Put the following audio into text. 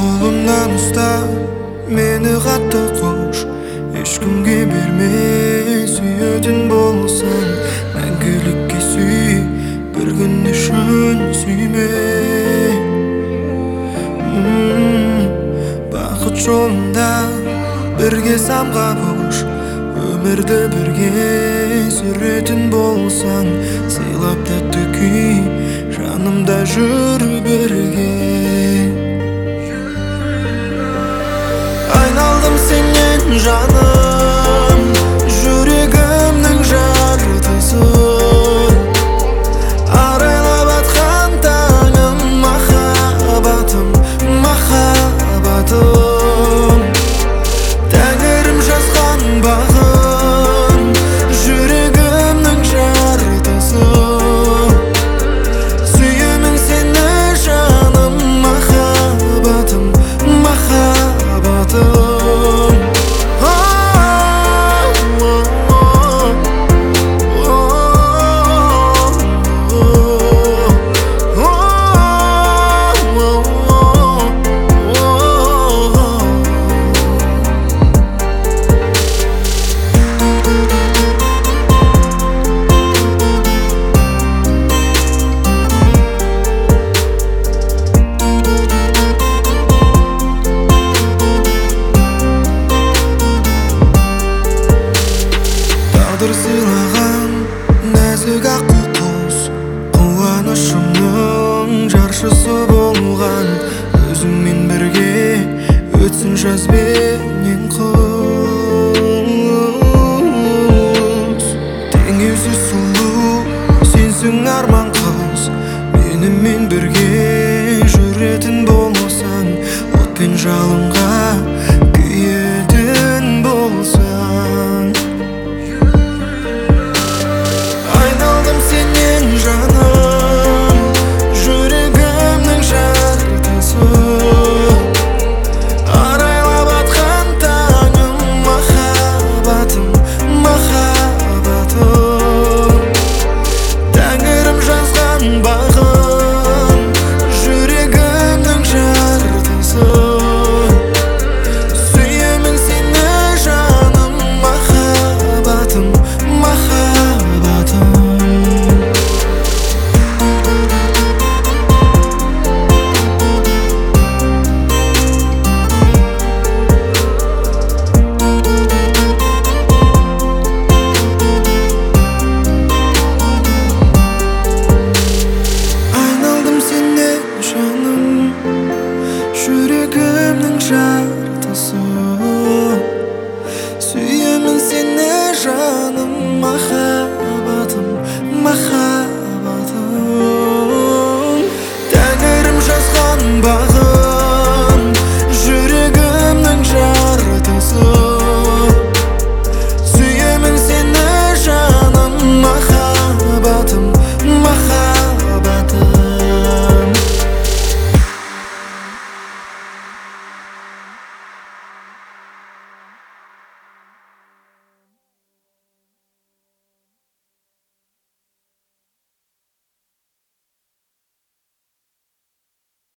Қолымнан ұста, мені қатты қош, ешкімге берме, сүйетін болсаң, мәңгілікке сүй, бір күн үшін сүйме. Бақыт жолында бірге самғап ұш, өмірді бірге сүретін болсаң, сыйлап тәтті күй, жанымда жүр бірге. Айналдым сенен жаным, жүрегімнің жартысы, арайлап атқан таңым, махаббатым, махаббатым. Тәңірім жазған бағым, жүрегімнің жартысы, сүйемін сені жаным, махаббатым, махаббатым. Тағдыр сыйлаған нәзік аққу құс, қуанышымның жаршысы болған, өзіңмен бірге өтсін жаз бенен қыс. Теңеусіз сұлу сенсің арман қыз, менімен бірге жүретін болсаң, от пен жалынға